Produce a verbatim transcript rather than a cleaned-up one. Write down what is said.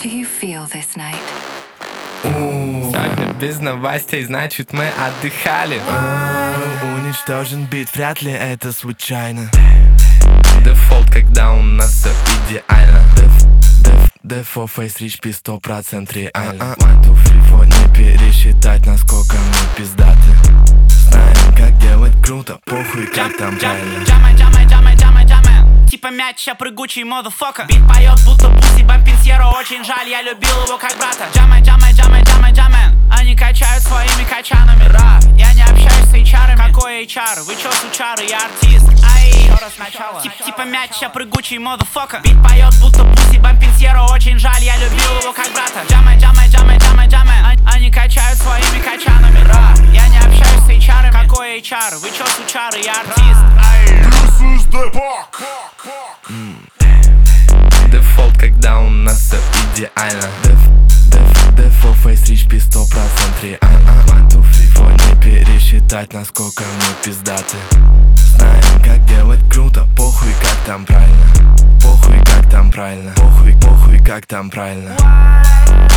do you feel this night? Сегодня без новостей, значит мы отдыхали. Уничтожен бит, вряд ли это случайно. Дефолт, когда у нас все идеально. Дефо, фейс, рич, пи, сто процентов реально. One, two, three, four, не пересчитать, насколько мы пиздаты. Знаем, как делать круто, похуй, как там правильно. Джамай, джамай, джамай, джамай, джамай. Типа мяч, я прыгучий, motherfucker. Бит поет, будто пуси, бомпинсьеро. Очень жаль, я любил его как брата. Джамай, джамай, джамай, джамай, джамай. Они качают своими качанами. Ра, я не общаюсь с эйч ар-ами. Какой эйч ар? Вы чё, сучары, я артист. Ай, еще раз сначала. Тип, типа мяч, я прыгучий, motherfucker. Бит поет, будто пуси, бомпинсьеро. Очень жаль, я любил его как брата. Джамай, джамай, джамай, джамай, джамай. Они качают своими качанами. Ра, я не общаюсь с эйч ар-ами. Какой эйч ар? Вы чё, сучары, я артист. Ай. Дефолт, когда у нас все идеально. Дефо, фейс, рич, пи, сто процентов реально. One, two, three, four, не пересчитать, насколько мы пиздаты. Знаем, как делать круто, похуй, как там правильно. Похуй, как там правильно. Похуй, похуй, как там правильно.